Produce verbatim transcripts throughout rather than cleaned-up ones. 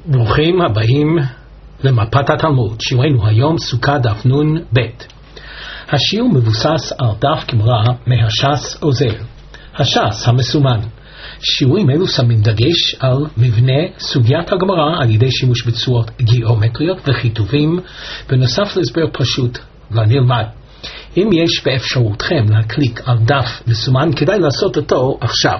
ברוכים הבאים למפת התלמוד. שיעורנו היום סוכה דף נון ב'. השיעור מבוסס על דף גמרא מהש"ס עוזר, הש"ס המסומן. שיעורים אלו שמים דגש על מבנה סוגיית הגמרא על ידי שימוש בצורות גיאומטריות וכיתובים, בנוסף להסבר פשוט לנלמד. אם יש באפשרותכם להקליק על דף מסומן, כדאי לעשות אותו עכשיו.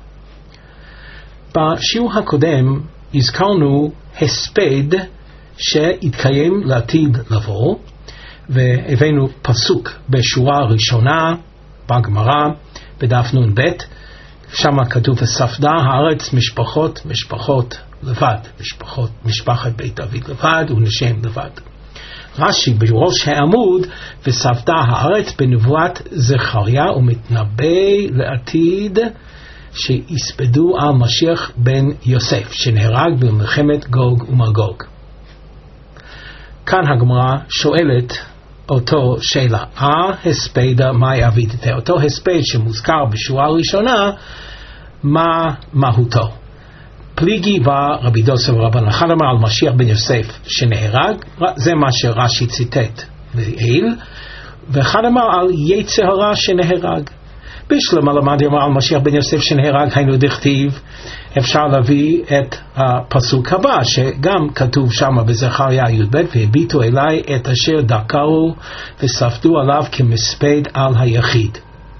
בשיעור הקודם הזכרנו הספד שהתקיים לעתיד לבוא, והבאנו פסוק בשורה הראשונה בגמרא בדף נון ב', שם כתוב וספדה הארץ משפחות משפחות לבד, משפחות משפחת בית דוד לבד ונשם לבד. רש"י בראש העמוד וספדה הארץ בנבואת זכריה ומתנבא לעתיד שיספדו על משיח בן יוסף שנהרג במלחמת גוג ומגוג. כאן הגמרא שואלת אותו שאלה, ההספד מה יעביד? אותו הספד שמוזכר בשורה הראשונה, מה מהותו? פליגי בא רבי דוסא ורבן אחד אמר על משיח בן יוסף שנהרג, זה מה שרש"י ציטט לעיל, ואחד אמר על יצר הרע שנהרג. בשלמה למד אמר על משיח בן יוסף שנהרג, היינו דכתיב, אפשר להביא את הפסוק הבא שגם כתוב שם בזכריה י"ב, והביטו אליי את אשר דקרו וספדו עליו כמספד על היחיד.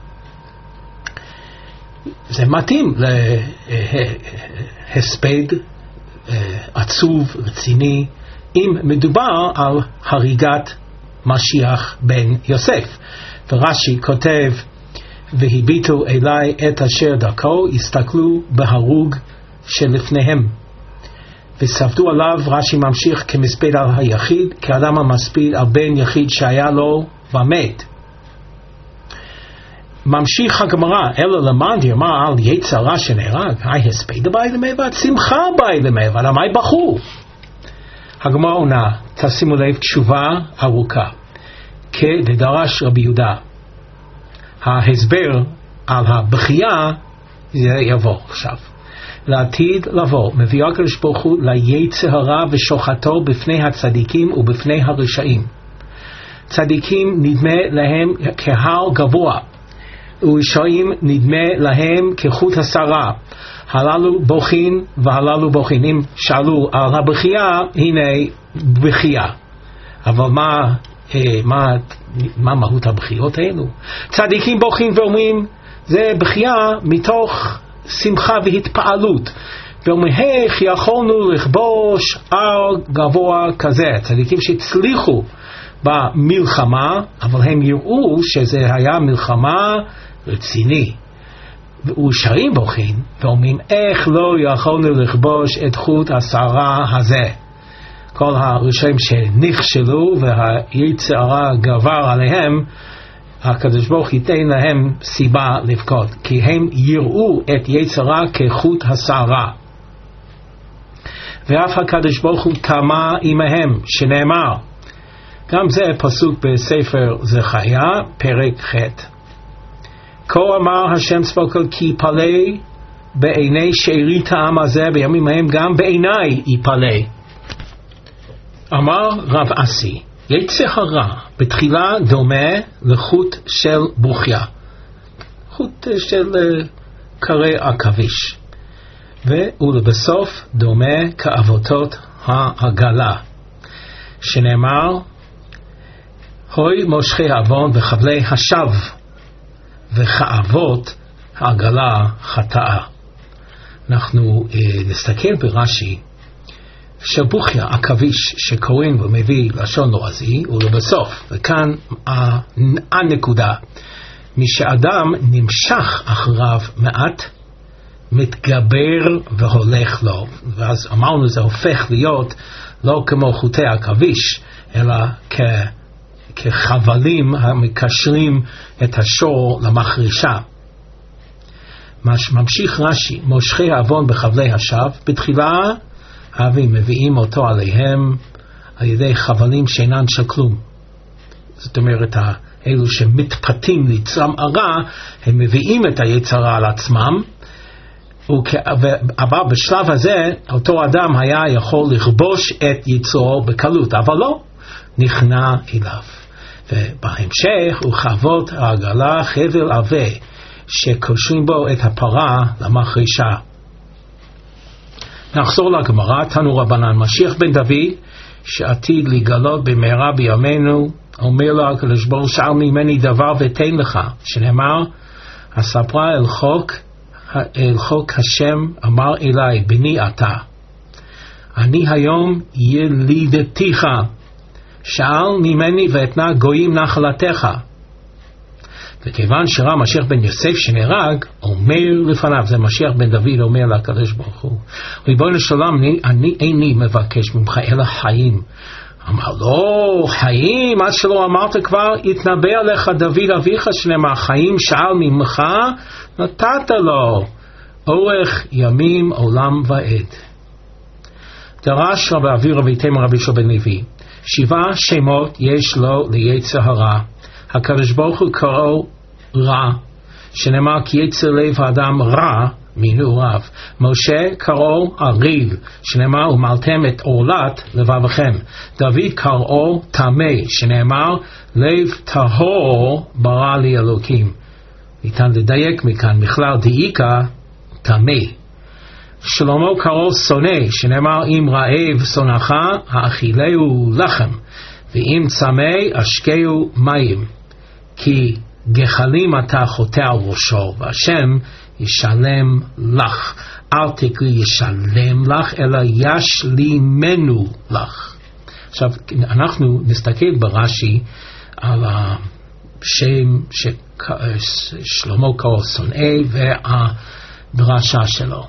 זה מתאים להספד עצוב רציני אם מדובר על הריגת משיח בן יוסף. ורש"י כותב והביטו אליי את אשר דקרו, הסתכלו בהרוג שלפניהם וספדו עליו. רש"י ממשיך כמספד על היחיד, כאדם המספיד על בן יחיד שהיה לו ומת. ממשיך הגמרא, אלא למד יאמר על יצר רע שנהרג, היי הספד באי למעבד, שמחה באי למעבד, עמי בכו. הגמרא עונה, תשימו לב, תשובה ארוכה, כדרש רבי יהודה. ההסבר על הבכייה זה יבוא עכשיו. לעתיד לבוא מביא הקדוש ברוך הוא ליצר הרע ושוחטו בפני הצדיקים ובפני הרשעים. צדיקים נדמה להם כהר גבוה, ורשעים נדמה להם כחוט השערה. הללו בוכין והללו בוכין. אם שאלו על הבכייה, הנה בכייה. אבל מה מה מה מהות הבכיות האלו? צדיקים בוכים ואומרים זה בכייה מתוך שמחה והתפעלות, ואומרים איך יכולנו לכבוש הר גבוה כזה. צדיקים שהצליחו במלחמה, אבל הם יראו שזה היה מלחמה רציני, ורשעים בוכים ואומרים איך לא יכולנו לכבוש את חוט השערה הזה. כל הרשעים שנכשלו והיצר הרע גבר עליהם, הקדוש ברוך הוא ייתן להם סיבה לבכות, כי הם יראו את יצר הרע כחוט השערה. ואף הקדוש ברוך הוא קמה עמהם, שנאמר, גם זה פסוק בספר זכריה פרק ח', כה אמר השם צבאות כי יפלא בעיני שארית העם הזה בימים ההם, גם בעיניי יפלא. אמר רב אסי, יצר הרע בתחילה דומה לחוט של ברוכיה, חוט של קרי עכביש, ולבסוף דומה כאבותות העגלה, שנאמר הוי מושכי עוון וחבלי השב, וכאבות העגלה חטאה. אנחנו אה, נסתכל ברש"י שבוכיה עכביש שקוראים ומביא לשון לועזי, ולבסוף, וכאן הנקודה, מי שאדם נמשך אחריו מעט מתגבר והולך לו, ואז אמרנו זה הופך להיות לא כמו חוטי עכביש אלא כ... כחבלים המקשרים את השור למחרישה. ממשיך רש"י, מושכי העוון בחבלי השב, בתחילה אבים מביאים אותו עליהם על ידי חבלים שאינן של כלום. זאת אומרת, אלו שמתפתים ליצרם הרע, הם מביאים את היצר הרע על עצמם, אבל בשלב הזה אותו אדם היה יכול לכבוש את יצרו בקלות, אבל לא, נכנע אליו. ובהמשך הוא חוות העגלה חבל עבה שקושרים בו את הפרה למחרישה. נחזור לגמרא. תנו רבנן, משיח בן דוד שעתיד לגלות במהרה בימינו, אומר לו הקדוש ברוך הוא, שאל ממני דבר ותן לך, שנאמר, הספרה אל חוק אל חוק השם אמר אליי, בני אתה, אני היום ילידתיך, שאל ממני ואתנה גויים נחלתך. וכיוון שראה משיח בן יוסף שנהרג, אומר לפניו, זה משיח בן דוד אומר לקדוש ברוך הוא, ריבונו של עולם, אני, אני איני מבקש ממך אלא חיים. אמר לו, חיים? עד שלא אמרת כבר, התנבא עליך דוד אביך, שנאמר, חיים שאל ממך, נתת לו אורך ימים עולם ועד. דרש רבי אבירא ויתמר רבי יהושע בן לוי, שבעה שמות יש לו ליצר הרע. הקדוש ברוך הוא קראו רע, שנאמר כי יצר לב האדם רע מנעוריו. משה קראו עריל, שנאמר ומלתם את עורלת לבבכם. דוד קראו טמא, שנאמר לב טהור ברא לי אלוקים. ניתן לדייק מכאן, מכלל דאיקה טמא. שלמה קראו שונא, שנאמר אם רעב שונאך האכילהו לחם, ואם צמא אשקהו מים, כי גחלים אתה חוטא על ראשו, והשם ישלם לך. אל תקראי ישלם לך, אלא ישלימנו לך. עכשיו אנחנו נסתכל ברש"י על השם ששלמה קראו שונא והדרשה שלו.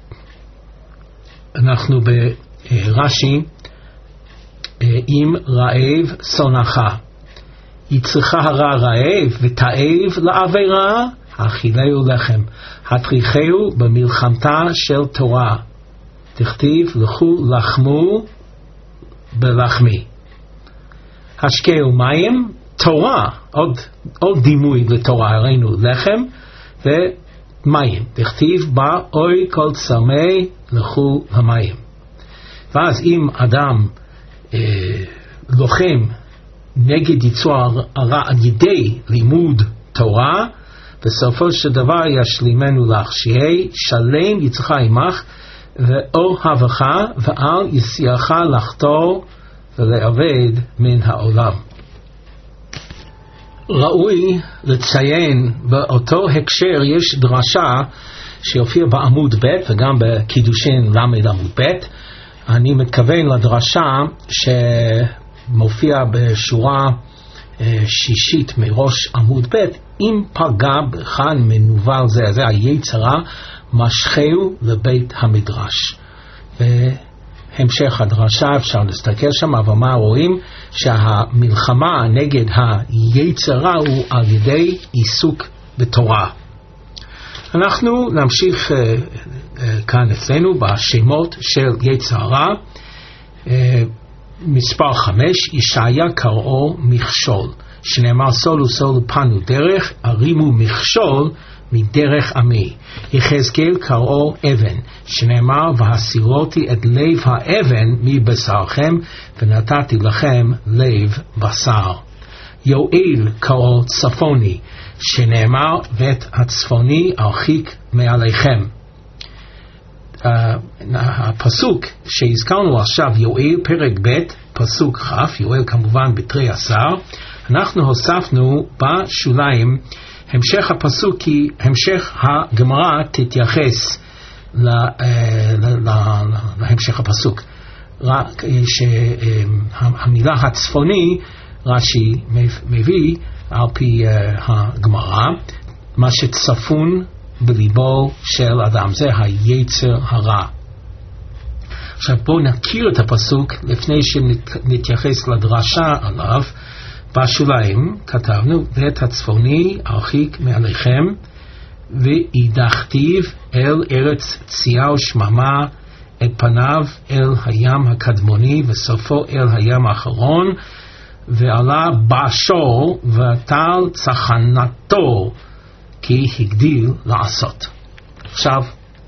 אנחנו ברש"י, אם רעב שונאך, יצרך הרע רעב ותאב לעבירה, האכילהו לחם, הטריחהו במלחמתה של תורה, תכתיב לכו לחמו בלחמי. השקהו מים, תורה, עוד, עוד דימוי לתורה, הראינו לחם ומים, תכתיב בה אוי כל צמא לכו למים. ואז אם אדם אה, לוחם נגד יצור הרע על ידי לימוד תורה, בסופו של דבר ישלימנו לך, שיהיה שלם יצרך עמך ואוהבך, ואל יסיעך לחתור ולעבד מן העולם. ראוי לציין באותו הקשר יש דרשה שיופיע בעמוד ב' וגם בקידושין למד עמוד ב'. אני מתכוון לדרשה שמופיע בשורה שישית מראש עמוד ב', אם פגע בכאן מנוול זה, זה היצרה, משכהו לבית המדרש. והמשך הדרשה אפשר להסתכל שם, אבל מה רואים? שהמלחמה נגד היצרה הוא על ידי עיסוק בתורה. אנחנו נמשיך uh, uh, כאן אצלנו בשמות של יצר הרע. uh, מספר חמש, ישעיה קראו מכשול, שנאמר סולו סולו פנו דרך, הרימו מכשול מדרך עמי. יחזקאל קראו אבן, שנאמר והסירותי את לב האבן מבשרכם ונתתי לכם לב בשר. יואל קראו צפוני, שנאמר ואת הצפוני ארחיק מעליכם. Uh, הפסוק שהזכרנו עכשיו, יואל פרק ב' פסוק כ', יואל כמובן בתרי עשר, אנחנו הוספנו בשוליים המשך הפסוק, כי המשך הגמרא תתייחס לה, uh, לה, לה, להמשך הפסוק. רק שהמילה uh, הצפוני רש"י מביא על פי uh, הגמרא, מה שצפון בליבו של אדם, זה היצר הרע. עכשיו בואו נכיר את הפסוק לפני שנתייחס לדרשה עליו. בשוליים כתבנו ואת הצפוני ארחיק מעליכם וידחתיו אל ארץ צייה ושממה את פניו אל הים הקדמוני וסופו אל הים האחרון, ועלה בשור וטל צחנתו כי הגדיל לעשות. עכשיו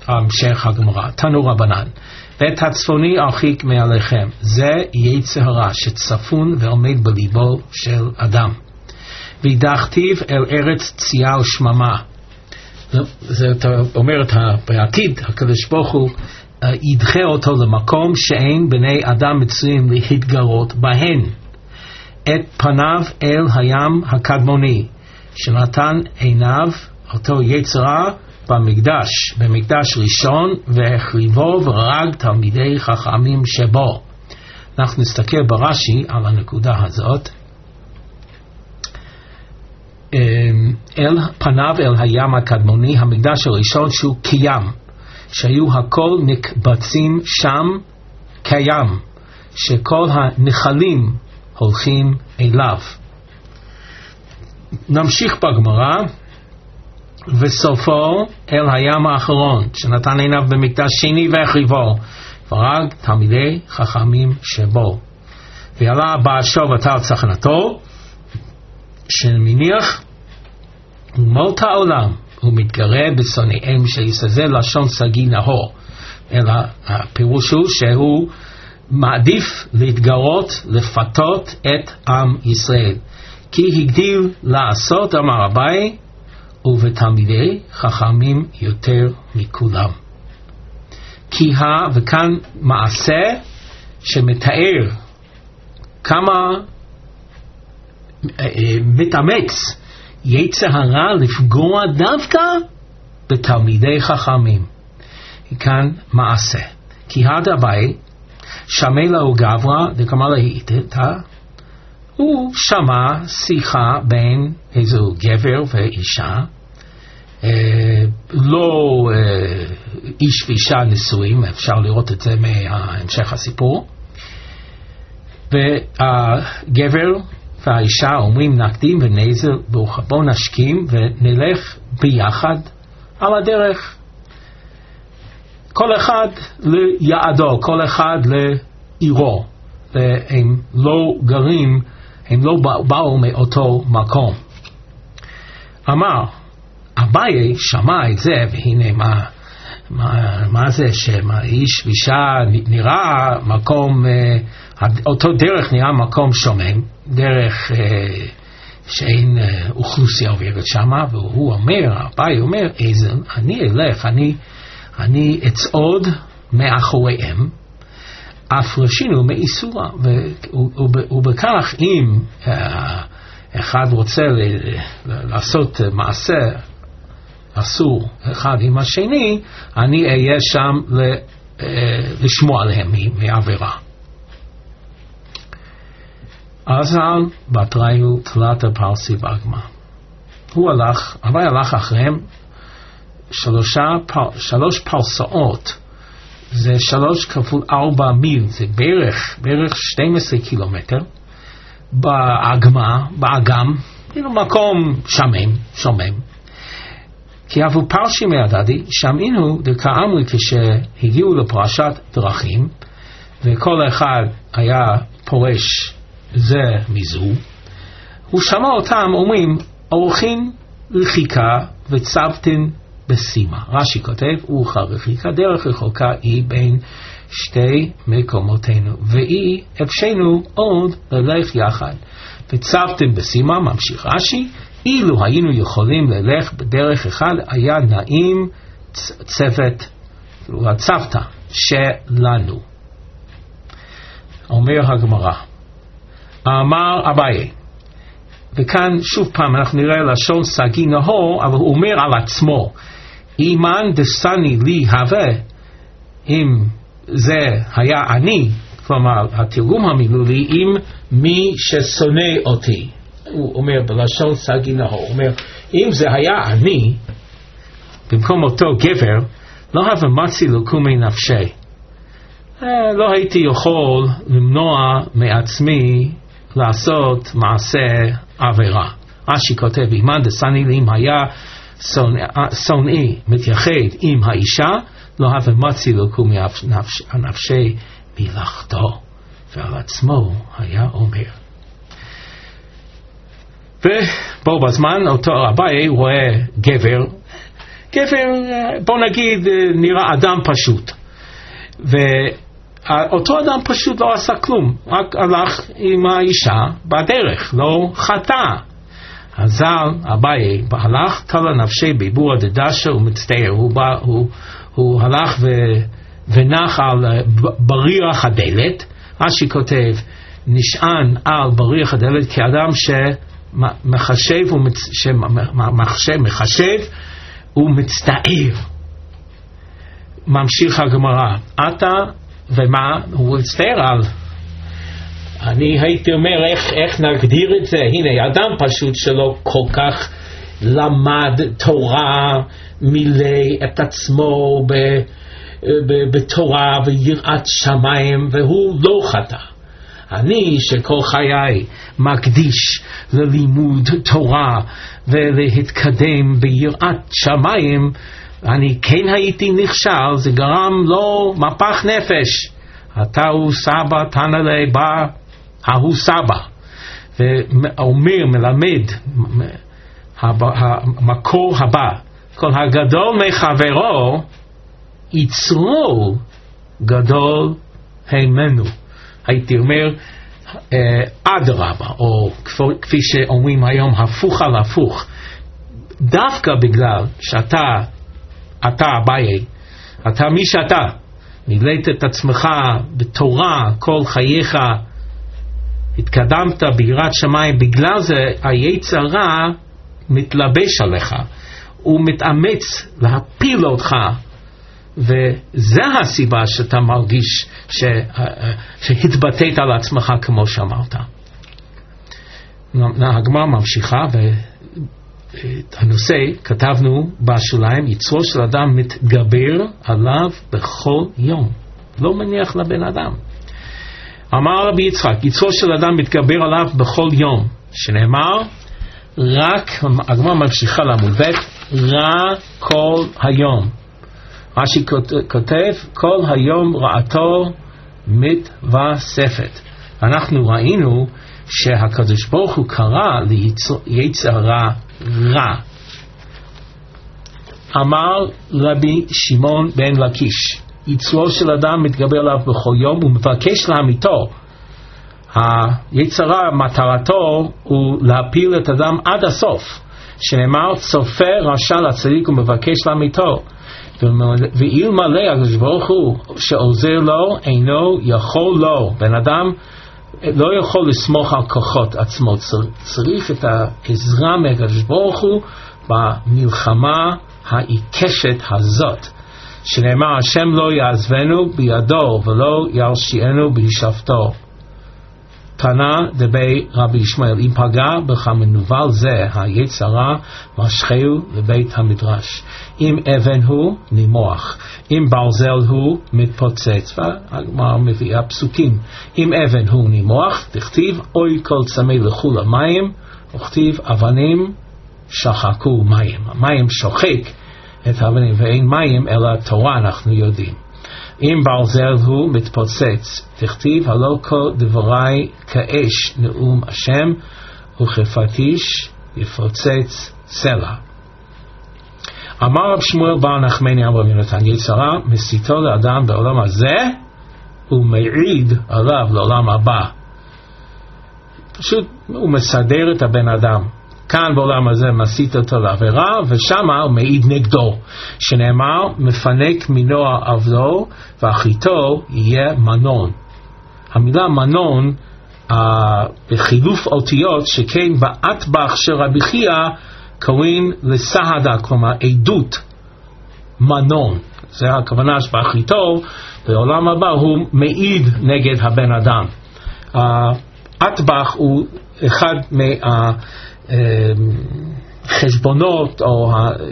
המשך הגמרא, תנו רבנן, ואת הצפוני הרחיק מעליכם, זה יצר הרע שצפון ועומד בליבו של אדם. והדחתיו אל ארץ צייה ושממה. זאת אומרת, בעתיד הקדוש ברוך הוא ידחה אותו למקום שאין בני אדם מצויים להתגרות בהן. את פניו אל הים הקדמוני, שנתן עיניו אותו יצרה במקדש, במקדש ראשון, והחריבו והרג תלמידי חכמים שבו. אנחנו נסתכל ברש"י על הנקודה הזאת. אל פניו אל הים הקדמוני, המקדש הראשון שהוא קיים, שהיו הכל נקבצים שם קיים, שכל הנחלים הולכים אליו. נמשיך בגמרא, וסופו אל הים האחרון, שנתן עיניו במקדש שני והחריבו, והרג תלמידי חכמים שבו. ויעלה באשו ותל צחנתו, שמניח ומות העולם, הוא מתגרה בשונאיהם של ישראל. זה לשון סגי נהור, אלא הפירוש הוא שהוא מעדיף להתגרות, לפתות את עם ישראל, כי הגדיל לעשות, אמר אביי, ובתלמידי חכמים יותר מכולם. כי ה, וכאן מעשה שמתאר כמה מתאמץ יצר הרע לפגוע דווקא בתלמידי חכמים. כאן מעשה. כי הדבי שמע לו גברא דקמא להיטתא, הוא שמע שיחה בין איזו גבר ואישה, אה, לא אה, איש ואישה נשואים, אפשר לראות את זה מהמשך הסיפור. והגבר והאישה אומרים נקדים ונזר, בואו נשכים ונלך ביחד על הדרך, כל אחד ליעדו, כל אחד לעירו, והם לא גרים, הם לא באו מאותו מקום. אמר אביי שמע את זה, והנה מה, מה, מה זה שאיש ואישה נראה מקום, אותו דרך נראה מקום שומם, דרך שאין אוכלוסייה עוברת שמה, והוא אומר, אביי אומר, איזה, אני אלך, אני, אני אצעוד מאחוריהם, הפרשינו מאיסורה, ובכך אם אחד רוצה לעשות מעשה אסור אחד עם השני, אני אהיה שם לשמוע עליהם מעבירה. אז בתראיו תלת הפרסי ואגמה, הוא הלך, אבל הלך אחריהם שלושה, שלוש פרסאות, זה שלוש כפול ארבע מיל, זה בערך, בערך שתים עשרה קילומטר, באגמה, באגם, מקום שמם, שומם. כי אבו פרשי מהדדי, שמינו דקאמרי כשהגיעו לפרשת דרכים, וכל אחד היה פורש זה מזו, הוא שמע אותם אומרים, אורחין רחיקה וצבתן בסימה. רש"י כותב, אורחה רחיקה, דרך רחוקה היא בין שתי מקומותינו, ואי אפשנו עוד ללך יחד. וצבתן בסימה, ממשיך רש"י, אילו היינו יכולים ללך בדרך אחד, היה נעים צוות, הצוותא שלנו. אומר הגמרא, אמר אביי, וכאן שוב פעם אנחנו נראה לשון סגי נהור, אבל הוא אומר על עצמו, אימן דסני לי הווה, אם זה היה אני, כלומר התרגום המילולי, אם מי ששונא אותי, הוא אומר בלשון סגי נהור, הוא אומר, אם זה היה אני, במקום אותו גבר, לא הווה מצי לקומי נפשי, לא הייתי יכול למנוע מעצמי לעשות מעשה עבירה. רש"י כותב, אימן דסני לי, אם היה שונאי מתייחד עם האישה, לא הווה מצי לקומי נפשי מלאכתו, ועל עצמו היה אומר. ובו בזמן אותו אביי רואה גבר, גבר, בוא נגיד, נראה אדם פשוט. ואותו אדם פשוט לא עשה כלום, רק הלך עם האישה בדרך, לא חטא. הזל, אביי, הלך תלה נפשי ביבור דדשה ומצטער, הוא, הוא, הוא הלך ו, ונח על בריח הדלת, רש"י כותב, נשען על בריח הדלת כאדם שמחשב, שמחשב, מחשב ומצטער. ממשיך הגמרא, אתה ומה הוא מצטער על? אני הייתי אומר, איך, איך נגדיר את זה? הנה, אדם פשוט שלא כל כך למד תורה, מילא את עצמו ב, ב, בתורה ויראת שמיים, והוא לא חטא. אני שכל חיי מקדיש ללימוד תורה ולהתקדם ביראת שמיים, אני כן הייתי נכשל, זה גרם לו מפח נפש. אתה הוא סבא, תנא בא, ההוא סבא. ואומר, מלמד, המקור הבא, כל הגדול מחברו, יצרו גדול הימנו. הייתי אומר, אדרבה, או כפי שאומרים היום, הפוך על הפוך. דווקא בגלל שאתה, אתה אביי, אתה מי שאתה, מילאת את עצמך בתורה כל חייך, התקדמת ביראת שמיים, בגלל זה היצר רע מתלבש עליך, הוא מתאמץ להפיל אותך, וזה הסיבה שאתה מרגיש ש... שהתבטאת על עצמך כמו שאמרת. הגמרא ממשיכה, והנושא כתבנו בשוליים, יצרו של אדם מתגבר עליו בכל יום, לא מניח לבן אדם. אמר רבי יצחק, יצרו של אדם מתגבר עליו בכל יום, שנאמר רק, הגמרא ממשיכה לעמוד ב', רע כל היום. רש"י כותב, כל היום רעתו מתווספת. אנחנו ראינו שהקדוש ברוך הוא קרא ליצר רע רע. אמר רבי שמעון בן לקיש, יצרו של אדם מתגבר עליו בכל יום ומבקש להמיתו. היצר רע מטרתו הוא להפיל את אדם עד הסוף, שנאמר צופה רשע לצדיק ומבקש להמיתו. ואלמלא הקדוש ברוך הוא שעוזר לו אינו יכול לו. בן אדם לא יכול לסמוך על כוחות עצמו, צריך את העזרה מהקדוש ברוך הוא במלחמה העיקשת הזאת, שנאמר השם לא יעזבנו בידו ולא ירשיענו בהישבתו. תנא דבי רבי ישמעאל, אם פגע בך מנוול זה היצר רע משכהו לבית המדרש. אם אבן הוא נימוח, אם ברזל הוא מתפוצץ. והגמרא מביאה פסוקים, אם אבן הוא נימוח, תכתיב אוי כל צמא לכו למים, וכתיב אבנים שחקו מים. המים שוחק את האבנים, ואין מים אלא תורה, אנחנו יודעים. אם ברזל הוא מתפוצץ, תכתיב הלא כל דברי כאש נאום השם, וכפטיש יפוצץ סלע. אמר רב שמואל בר נחמני אמר רבי יונתן, יצר רע מסיתו לאדם בעולם הזה ומעיד עליו לעולם הבא. פשוט הוא מסדר את הבן אדם. כאן בעולם הזה מסית אותו לעבירה, ושם הוא מעיד נגדו, שנאמר מפנק מנוע עבדו ואחיתו יהיה מנון. המילה מנון uh, בחילוף אותיות שכן באטבח של רבי חייא קוראים לסהדה, כלומר עדות מנון. זה הכוונה שבאחיתו בעולם הבא הוא מעיד נגד הבן אדם. אטבח uh, הוא אחד מה חשבונות או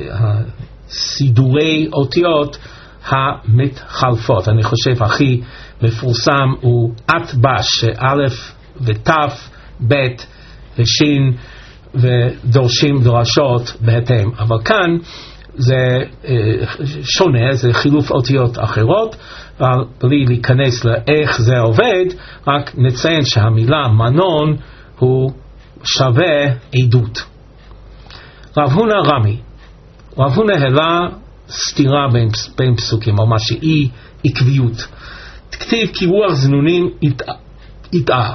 סידורי אותיות המתחלפות. אני חושב הכי מפורסם הוא אטבש, א' ות' ב' ושין, ודורשים דרשות בהתאם. אבל כאן זה שונה, זה חילוף אותיות אחרות, בלי להיכנס לאיך זה עובד, רק נציין שהמילה מנון הוא שווה עדות. רב הונא רמי, רב הונא העלה סתירה בין, בין פסוקים, או מה שהיא עקביות. כתיב כי רוח זנונים יטעה.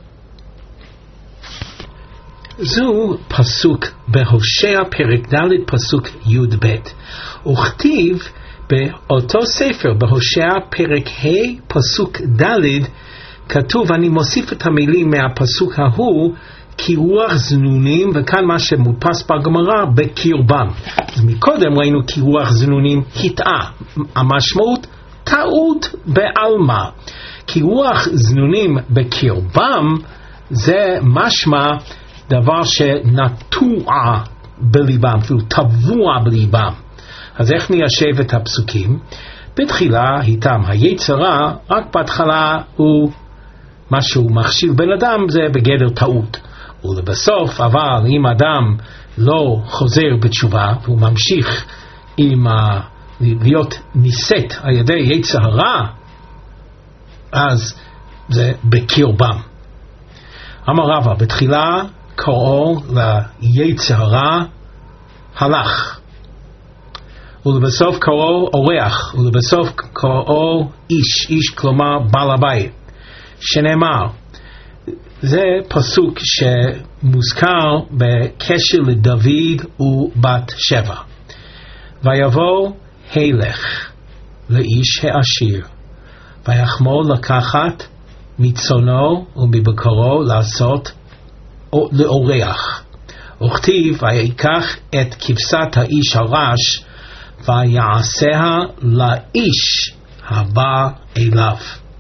זו פסוק בהושע פרק ד' פסוק י' ב', וכתיב באותו ספר בהושע פרק ה' פסוק ד' כתוב, אני מוסיף את המילים מהפסוק ההוא, כי רוח זנונים, וכאן מה שמודפס בגמרא, בקרבם. אז מקודם ראינו כי רוח זנונים הטעה, המשמעות טעות בעלמא. כי רוח זנונים בקרבם זה משמע דבר שנטוע בליבם, אפילו טבוע בליבם. אז איך ניישב את הפסוקים? בתחילה איתם היצר הרע, רק בהתחלה הוא משהו מכשיל בן אדם, זה בגדר טעות. ולבסוף, אבל אם אדם לא חוזר בתשובה והוא ממשיך עם ה... להיות ניסית על ידי יצר הרע, אז זה בקרבם. אמר רבא, בתחילה קראו ליצר הרע הלך, ולבסוף קראו אורח, ולבסוף קראו איש, איש כלומר בעל הבית, שנאמר, זה פסוק שמוזכר בקשר לדוד ובת שבע. ויבוא הילך לאיש העשיר, ויחמול לקחת מצונו ומבקרו לעשות לאורח. וכתיב, ויקח את כבשת האיש הרש, ויעשיה לאיש הבא אליו.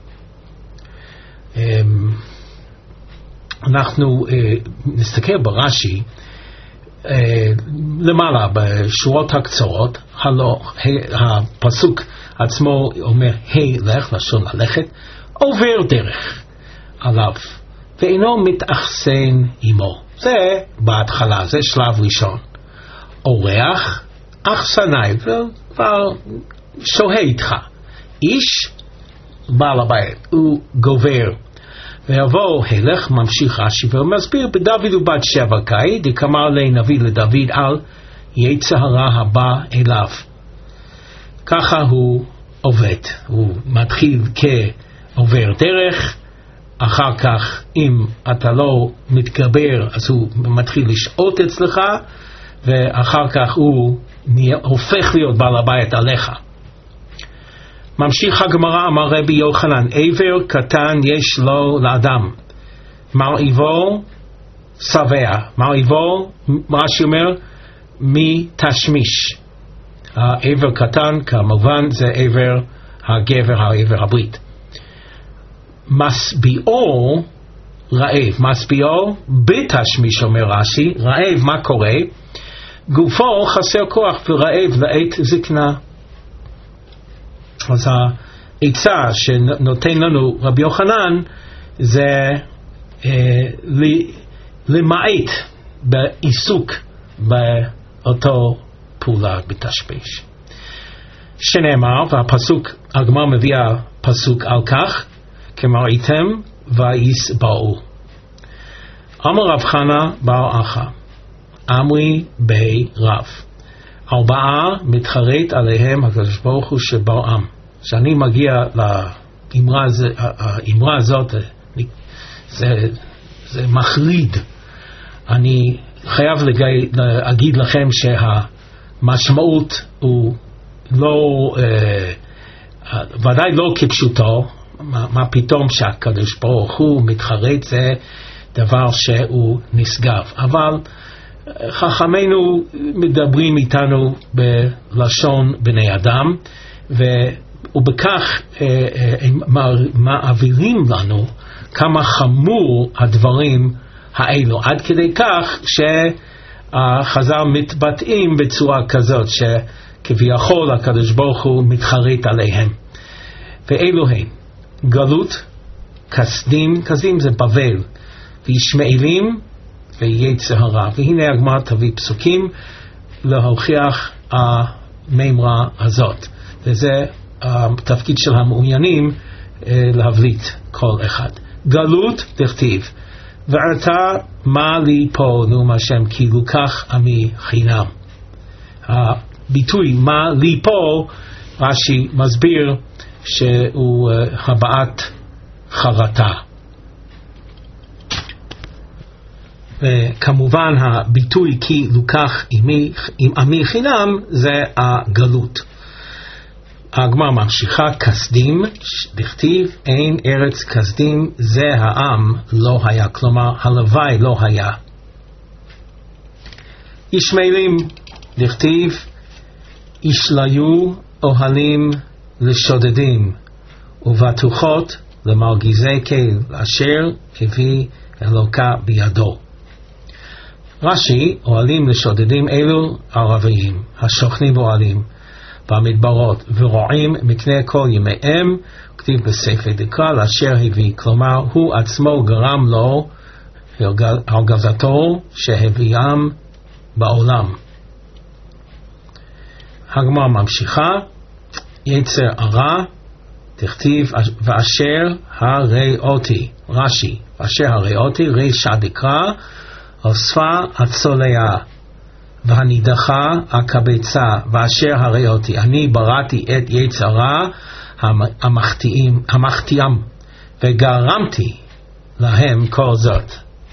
אנחנו נסתכל ברש"י למעלה בשורות הקצרות, הפסוק עצמו אומר הילך, לשון ללכת, עובר דרך עליו ואינו מתאכסן עמו. זה בהתחלה, זה שלב ראשון. אורח, אכסנאי, כבר שוהה איתך. איש, בעל הבית, הוא גובר. ויבוא הלך, ממשיך רש"י ומסביר, בדוד ובת שבע קאי, דקאמר לנביא לדוד על יצר הרע הבא אליו. ככה הוא עובד, הוא מתחיל כעובר דרך, אחר כך אם אתה לא מתגבר אז הוא מתחיל לשעות אצלך, ואחר כך הוא הופך להיות בעל הבית עליך. ממשיך הגמרא, אמר רבי יוחנן, עבר קטן יש לו לאדם, מרעיבו שבע, מרעיבו, מה שאומר, מתשמיש. העבר קטן כמובן זה עבר הגבר, העבר הברית. מסביעו רעב, מסביעו בתשמיש, אומר רש"י, רעב מה קורה? גופו חסר כוח ורעב לעת זקנה. אז העצה שנותן לנו רבי יוחנן זה אה, למעט בעיסוק באותו פעולה בתשמיש. שנאמר, והפסוק, הגמרא מביאה פסוק על כך, כמראיתם ויסבעו. אמר רב חנא בר אחא, אמרי בי רב, ארבעה מתחרט עליהם הקדוש ברוך הוא שבראם. כשאני מגיע לאמרה האמרה הזאת, זה, זה מחריד. אני חייב להגיד לכם שהמשמעות הוא לא, אה, ודאי לא כפשוטו. מה, מה פתאום שהקדוש ברוך הוא מתחרט, זה דבר שהוא נשגב. אבל חכמינו מדברים איתנו בלשון בני אדם, ובכך הם מעבירים לנו כמה חמור הדברים האלו, עד כדי כך שהחז"ל מתבטאים בצורה כזאת שכביכול הקדוש ברוך הוא מתחרט עליהם. ואלו הם גלות, כסדים, כסדים זה בבל, וישמעאלים ויצר הרע. והנה הגמרא תביא פסוקים להוכיח המימרה הזאת, וזה התפקיד של המעוניינים להבליט כל אחד. גלות דכתיב, ואתה מה לי פה נאום השם כי לוקח עמי חינם. הביטוי מה ליפול, רש"י מסביר שהוא הבעת חרטה. וכמובן הביטוי כי לוקח עם עמי חינם זה הגלות. הגמרא ממשיכה, כסדים, דכתיב אין ארץ כסדים זה העם לא היה, כלומר הלוואי לא היה. ישמעאלים, דכתיב ישליו אוהלים לשודדים ובטוחות למרגיזי כיל אשר הביא אלוקה בידו. רש"י, אוהלים לשודדים אלו ערביים השוכנים באוהלים במדברות ורועים מקנה כל ימיהם, כתיב בספר דקרא אשר הביא, כלומר הוא עצמו גרם לו הרגזתו שהביאם בעולם. הגמרא ממשיכה, יצר הרע, תכתיב ואשר הראותי, רש"י, ואשר הראותי רישא דקרא אוספה הצולע והנידחה הקבצה, ואשר הראותי אני בראתי את יצר הרע המחטיאים המחטיאם וגרמתי להם כל זאת.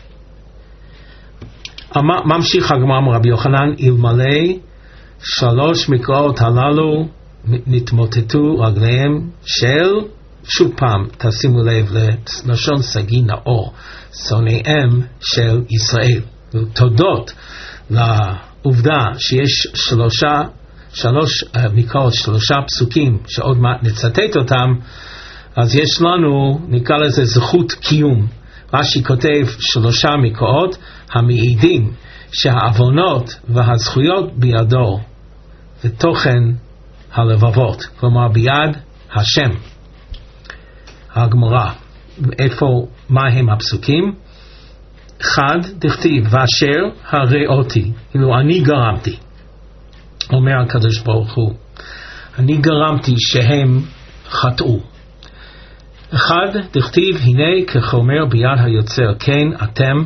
ממשיך הגמרא רבי יוחנן, אלמלא שלוש מקראות הללו נתמוטטו רגליהם של, שוב פעם תשימו לב ללשון סגי נאור, שונאיהם של ישראל. תודות לעובדה שיש שלושה שלוש מקראות, שלושה פסוקים שעוד מעט נצטט אותם, אז יש לנו, נקרא לזה זכות קיום. רש"י כותב שלושה מקראות המעידים שהעוונות והזכויות בידו ותוכן הלבבות, כלומר ביד השם. הגמרא, איפה, מה הם הפסוקים? אחד, דכתיב ואשר הראותי, כאילו אני גרמתי, אומר הקדוש ברוך הוא, אני גרמתי שהם חטאו. אחד, דכתיב הנה כחומר ביד היוצר, כן אתם,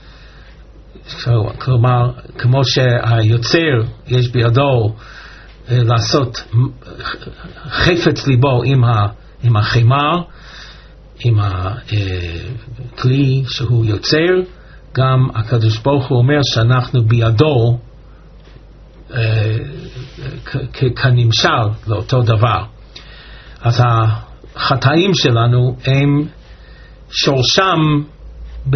כלומר כמו שהיוצר יש בידו לעשות חפץ ליבו עם, ה, עם החמר, עם הכלי שהוא יוצר, גם הקדוש ברוך הוא אומר שאנחנו בידו כנמשל לאותו דבר. אז החטאים שלנו הם שורשם ב,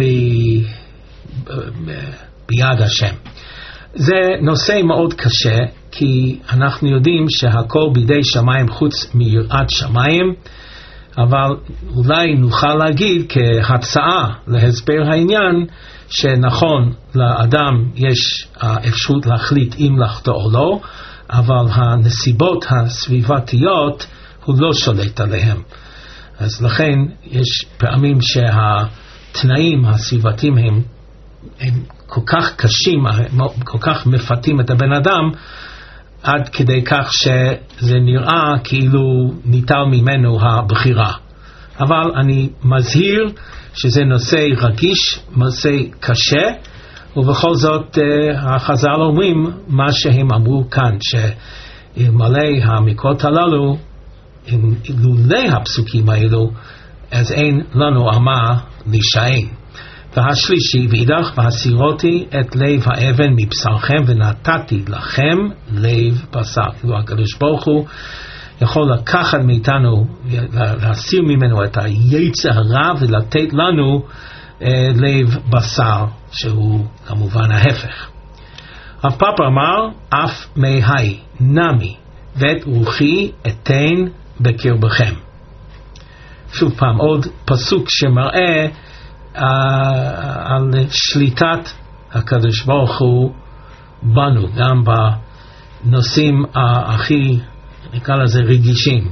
ביד השם. זה נושא מאוד קשה, כי אנחנו יודעים שהכל בידי שמיים חוץ מיראת שמיים, אבל אולי נוכל להגיד כהצעה להסבר העניין, שנכון לאדם יש האפשרות להחליט אם לחטוא או לא, אבל הנסיבות הסביבתיות הוא לא שולט עליהם. אז לכן יש פעמים שהתנאים הסביבתיים הם, הם כל כך קשים, כל כך מפתים את הבן אדם, עד כדי כך שזה נראה כאילו ניטל ממנו הבחירה. אבל אני מזהיר שזה נושא רגיש, נושא קשה, ובכל זאת החז"ל אומרים מה שהם אמרו כאן, שאלמלא המקורות הללו, לולא הפסוקים האלו, אז אין לנו על מה להישען. והשלישי, ואידך והסירותי את לב האבן מבשרכם ונתתי לכם לב בשר. כאילו הקדוש ברוך הוא יכול לקחת מאיתנו, להסיר ממנו את היצר הרע ולתת לנו אה, לב בשר, שהוא כמובן ההפך. רב פאפא אמר, אף מהי נמי ואת רוחי אתן בקרבכם. שוב פעם, עוד פסוק שמראה Uh, על שליטת הקדוש ברוך הוא בנו, גם בנושאים uh, הכי, נקרא לזה רגישים.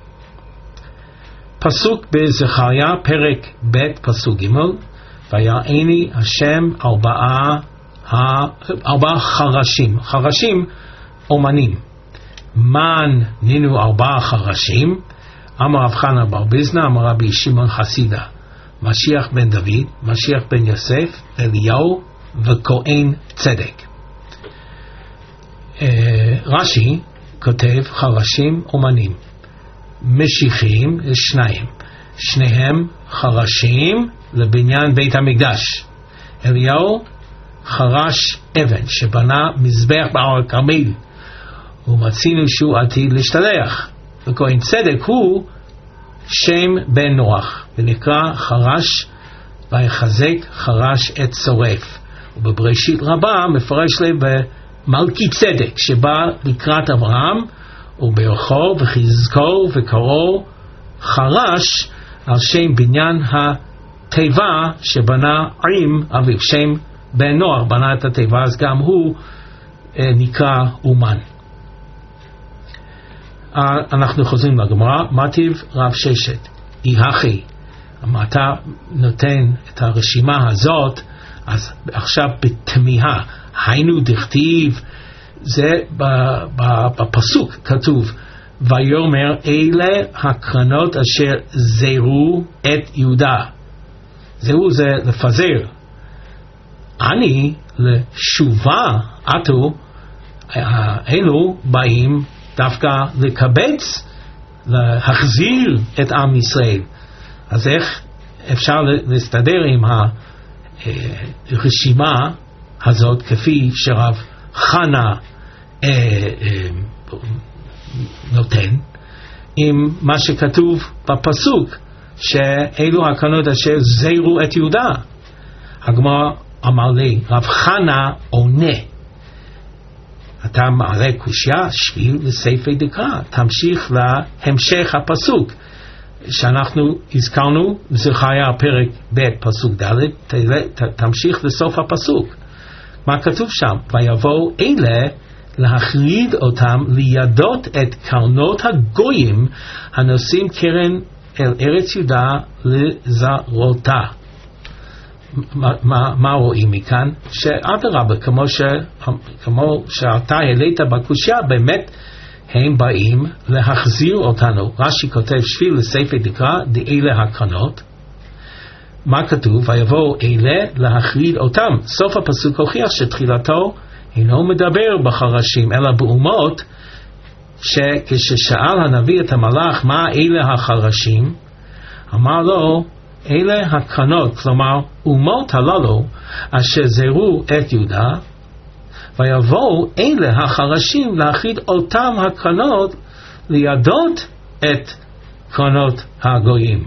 פסוק בזכריה, פרק ב' פסוק ג', ויראני השם ארבעה, ארבעה חרשים, חרשים אומנים. מן נינו ארבעה חרשים, אמר רב חנא בר ביזנא, אמר רבי שמעון חסידה, משיח בן דוד, משיח בן יוסף, אליהו וכהן צדק. רש"י כותב חרשים אומנים, משיחים שניים, שניהם חרשים לבניין בית המקדש. אליהו חרש אבן שבנה מזבח בהר הכרמל, ומצינו שהוא עתיד להשתלח. וכהן צדק הוא שם בן נוח, ונקרא חרש ויחזק חרש את שורף. ובבראשית רבה מפרש לי במלכי צדק שבא לקראת אברהם, וברכו וחזקו וקראו חרש על שם בניין התיבה שבנה עם אביו. שם בן נוח בנה את התיבה, אז גם הוא אה, נקרא אומן. אה, אנחנו חוזרים לגמרא. מטיב רב ששת יחי, אתה נותן את הרשימה הזאת, אז עכשיו בתמיהה, היינו דכתיב, זה בפסוק כתוב, ויאמר אלה הקרנות אשר זרו את יהודה. זהו זה לפזר. אני לשובה עתו, אלו באים דווקא לקבץ, להחזיר את עם ישראל. אז איך אפשר להסתדר עם הרשימה הזאת כפי שרב חנה אה, אה, נותן עם מה שכתוב בפסוק שאלו הקרנות אשר זרו את יהודה? הגמרא אמר לי, רב חנה עונה, אתה מעלה קושיה, שביל לספר דקרא, תמשיך להמשך הפסוק שאנחנו הזכרנו, זכריה פרק ב' פסוק ד', תמשיך לסוף הפסוק. מה כתוב שם? ויבואו אלה להחריד אותם לידות את קרנות הגויים הנושאים קרן אל ארץ יהודה לזרותה. מה, מה, מה רואים מכאן? שאדרבה, כמו, ש, כמו שאתה העלית בקושיה, באמת הם באים להחזיר אותנו. רש"י כותב שביל לספר דקרא דאלה הקרנות. מה כתוב? ויבואו אלה להחריד אותם. סוף הפסוק הוכיח שתחילתו אינו מדבר בחרשים אלא באומות, שכששאל הנביא את המלאך מה אלה החרשים, אמר לו אלה הקרנות, כלומר אומות הללו אשר זרו את יהודה, ויבואו אלה החרשים להחריד אותם הקרנות לידות את קרנות הגויים.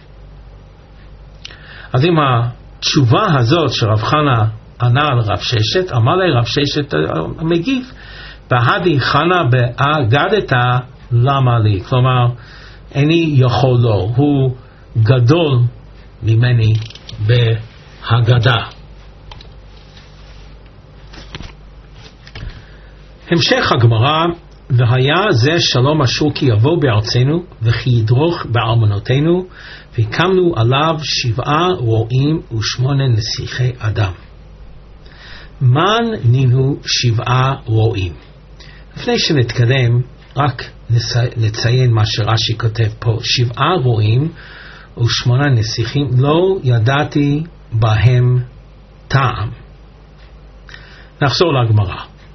אז עם התשובה הזאת שרב חנה ענה על רב ששת, אמר לי רב ששת מגיב, בהדי חנה באגדתה למה לי, כלומר איני יכול לו, הוא גדול ממני בהגדה. המשך הגמרא, והיה זה שלום אשור כי יבוא בארצנו וכי ידרוך בארמונותינו, והקמנו עליו שבעה רועים ושמונה נסיכי אדם. מן נינו שבעה רועים. לפני שנתקדם, רק נציין מה שרש"י כותב פה, שבעה רועים ושמונה נסיכים, לא ידעתי בהם טעם. נחזור לגמרא.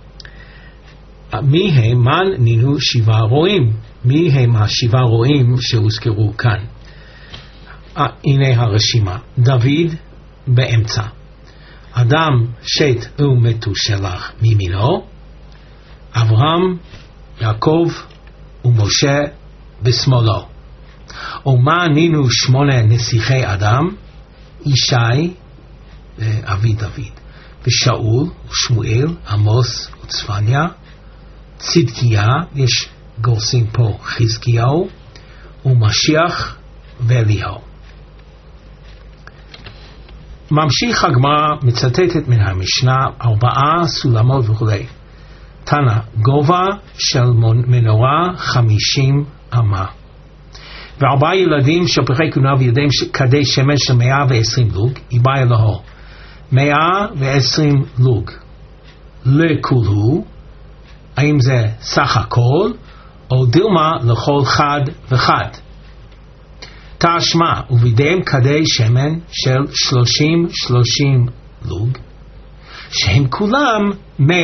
מי הם מן נינו שבעה רועים? מי הם השבעה רועים שהוזכרו כאן? הנה הרשימה. דוד באמצע, אדם שת ומתושלח מימינו, אברהם, יעקב ומשה בשמאלו. ומה נינו שמונה נסיכי אדם? ישי אבי דוד, ושאול ושמואל, עמוס וצפניה, צדקיה, יש גורסים פה חזקיהו, ומשיח ואליהו. ממשיך הגמרא, מצטטת מן המשנה, ארבעה סולמות וכו'. תנא, גובה של מנורה חמישים אמה, וארבעה ילדים של פרחי כהונה וידיהם כדי שמש של מאה ועשרים לוג, איבאי אלוהו, מאה ועשרים לוג. לכולו, האם זה סך הכל, או דילמה לכל חד וחד. תשמע, ובידיהם כדי שמן של שלושים שלושים לוג, שהם כולם מאה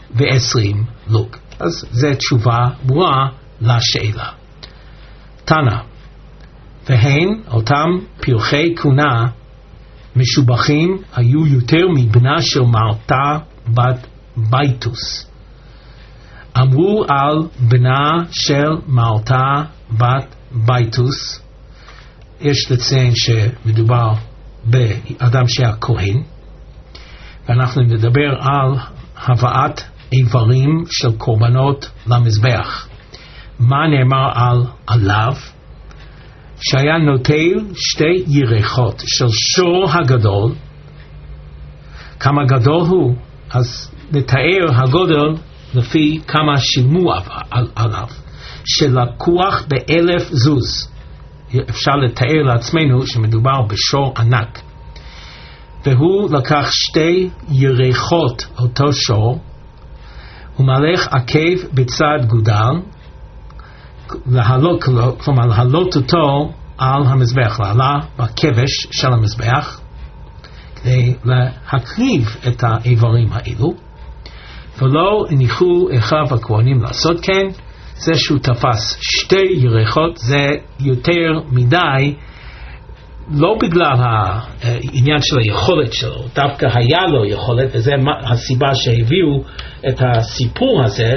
ועשרים לוג. אז זו תשובה ברורה לשאלה. תנא, והן אותם פרחי כהונה משובחים היו יותר מבנה של מרתה בת בייטוס. אמרו על בנה של מרתה בת בייטוס, יש לציין שמדובר באדם שהיה כהן, ואנחנו נדבר על הבאת איברים של קורבנות למזבח. מה נאמר על עליו? שהיה נוטל שתי ירחות של שור הגדול. כמה גדול הוא? אז נתאר הגודל לפי כמה שילמו עליו, שלקוח באלף זוז. אפשר לתאר לעצמנו שמדובר בשור ענק. והוא לקח שתי ירחות אותו שור, ומלך עקב בצד גודל, להעלות, כלומר להעלות אותו על המזבח, לעלה בכבש של המזבח, כדי להקריב את האיברים האלו, ולא הניחו אחיו הכהנים לעשות כן. זה שהוא תפס שתי ירחות זה יותר מדי, לא בגלל העניין של היכולת שלו, דווקא היה לו יכולת, וזה הסיבה שהביאו את הסיפור הזה,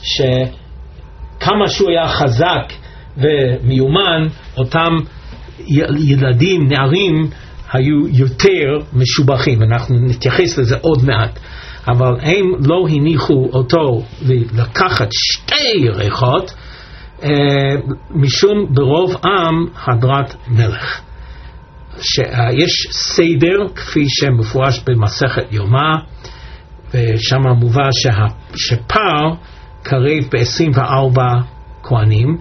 שכמה שהוא היה חזק ומיומן, אותם ילדים, נערים, היו יותר משובחים. אנחנו נתייחס לזה עוד מעט. אבל הם לא הניחו אותו לקחת שתי ירחות, אה, משום ברוב עם הדרת מלך. שיש סדר כפי שמפורש במסכת יומא, ושם מובא שה, שפר קרב ב-עשרים וארבע כהנים,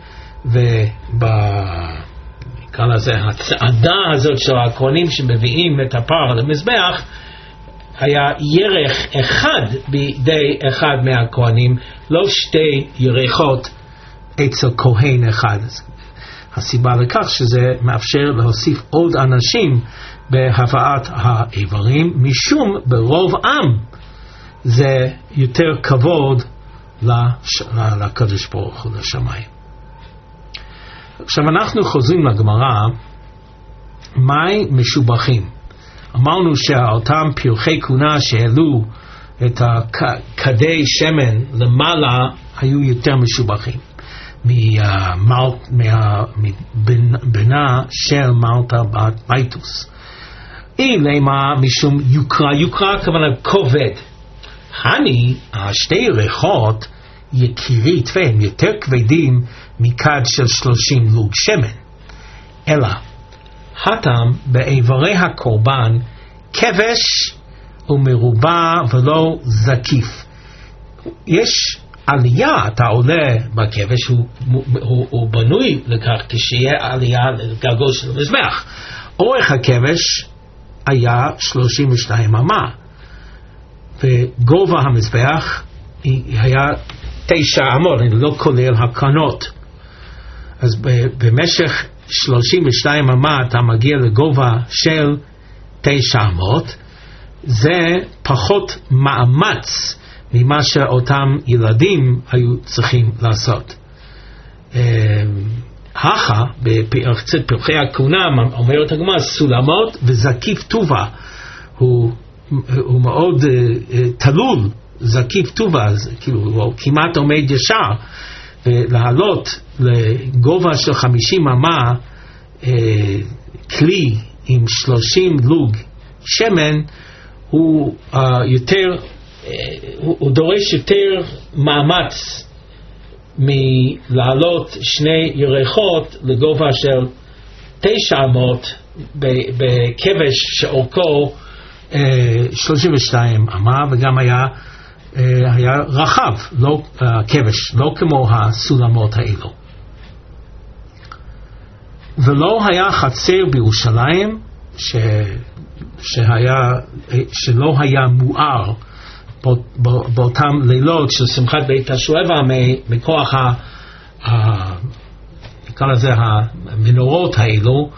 ובנקרא לזה הצעדה הזאת של הכהנים שמביאים את הפר למזבח, היה ירח אחד בידי אחד מהכהנים, לא שתי ירחות אצל כהן אחד. הסיבה לכך שזה מאפשר להוסיף עוד אנשים בהבאת האיברים, משום ברוב עם זה יותר כבוד לקדוש ברוך הוא, לשמיים. עכשיו אנחנו חוזרים לגמרא, מהי משובחים? אמרנו שאותם פרחי כהונה שהעלו את כדי שמן למעלה היו יותר משובחים מבנה של מרתה בת בייטוס. אילמה משום יוקרה, יוקרה כוונה כובד. הני השתי ריחות יקירית והם יותר כבדים מכד של שלושים לוג שמן. אלא הטעם באיברי הקורבן כבש ומרובע ולא זקיף. יש עלייה, אתה עולה בכבש, הוא, הוא, הוא בנוי לכך כשיהיה עלייה לגגו של המזבח. אורך הכבש היה שלושים ושתיים אמה, וגובה המזבח היה תשע אמות, לא כולל הקרנות. אז במשך שלושים ושתיים אמה אתה מגיע לגובה של תשע אמות, זה פחות מאמץ ממה שאותם ילדים היו צריכים לעשות. הכה, בפרחי פרחי הכהונה, אומרת הגמרא, סולמות וזקיף טובה, הוא, הוא מאוד uh, תלול, זקיף טובה, כאילו הוא כמעט עומד ישר, ולעלות לגובה של חמישים אמה, uh, כלי עם שלושים לוג שמן, הוא uh, יותר, uh, הוא, הוא דורש יותר מאמץ מלעלות שני ירחות לגובה של תשע אמות בכבש שאורכו uh, שלושים ושתיים אמה, וגם היה, uh, היה רחב, לא uh, כבש, לא כמו הסולמות האלו. ולא היה חצר בירושלים ש... שהיה, שלא היה מואר באותם לילות של שמחת בית השואבה מכוח ה, ה, נקרא לזה המנורות האלו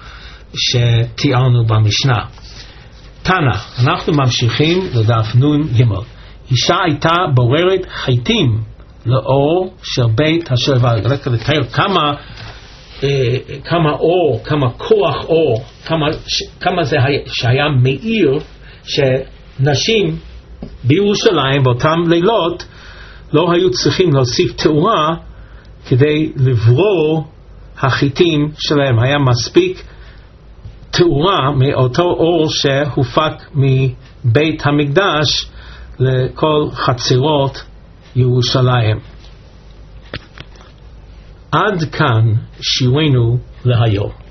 שתיארנו במשנה. תנא, אנחנו ממשיכים לדף נון ג'. אישה הייתה בוררת חיטים לאור של בית אשר והלך לתאר כמה אה, כמה אור, כמה כוח אור, כמה, ש, כמה זה היה, שהיה מאיר, שנשים בירושלים באותם לילות לא היו צריכים להוסיף תאורה כדי לברור החיטים שלהם. היה מספיק תאורה מאותו אור שהופק מבית המקדש לכל חצרות ירושלים. עד כאן שיעורנו להיום.